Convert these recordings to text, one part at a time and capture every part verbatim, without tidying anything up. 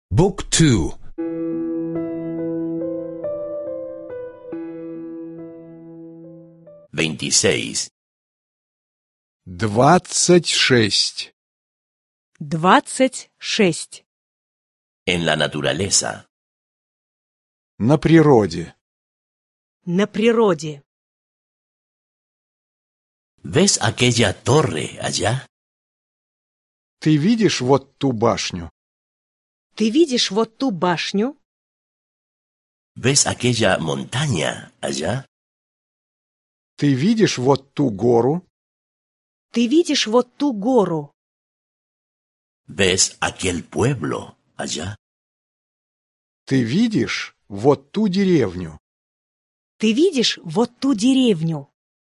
บุ๊กทู veintiséis, двадцать шесть. Двадцать шесть. en la naturaleza. На природе. На природе. ¿Ves aquella torre allá? Ты видишь вот ту башню? Ты видишь вот ту башню? ¿Ves aquella montaña allá? Ты видишь вот ту гору? Ты видишь вот ту гору? ¿Ves aquel pueblo allá? Ты видишь вот ту деревню? Ты видишь вот ту деревню?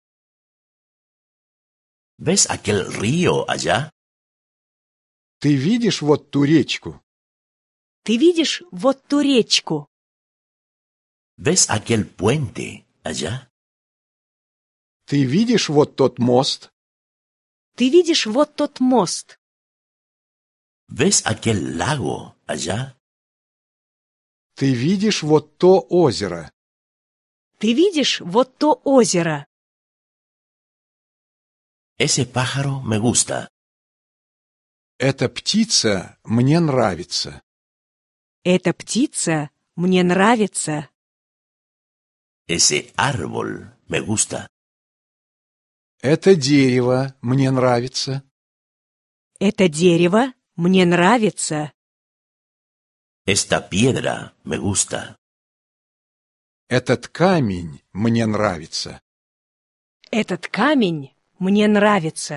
¿Ves aquel río allá? Ты видишь вот ту речку? Ты видишь вот ту речку? ¿Ves aquel puente allá? Ты видишь вот тот мост? Ты видишь вот тот мост? ¿Ves aquel lago allá? Ты видишь вот то озеро? Ты видишь вот то озеро? Ese pájaro me gusta. Эта птица мне нравится. Эта птица мне нравится. Ese árbol me gusta. Это дерево мне нравится. Это дерево мне нравится. Esta piedra me gusta. Этот камень мне нравится. Этот камень мне нравится.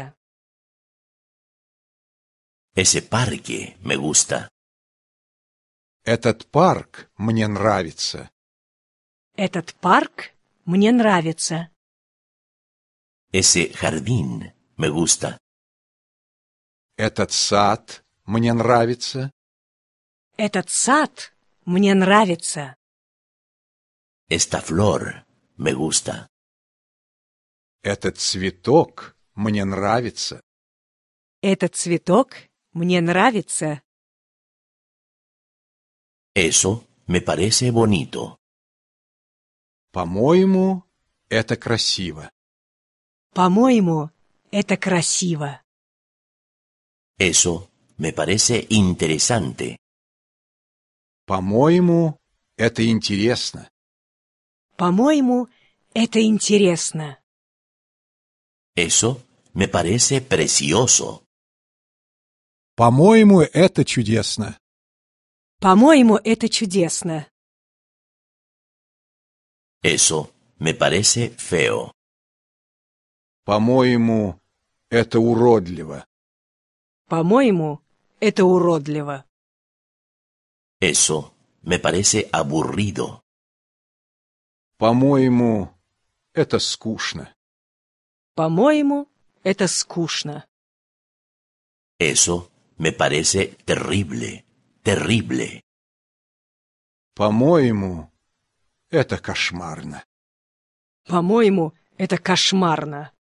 Ese parque me gusta. Этот парк мне нравится. Этот парк мне нравится. Ese jardín me gusta. Этот сад мне нравится. Этот сад мне нравится. Esta flor me gusta. Этот цветок мне нравится. Этот цветок мне нравится. Eso me parece bonito. По-моему, это красиво. По-моему, это красиво. Eso me parece interesante. По-моему, это интересно. По-моему, это интересно. Eso me parece precioso. По-моему, это чудесно. По-моему, это чудесно. Eso me parece feo. По-моему, это уродливо. По-моему, это уродливо. Eso me parece aburrido. По-моему, это скучно. По-моему, это скучно. Eso me parece terrible, terrible. По-моему, это кошмарно. По-моему, это кошмарно.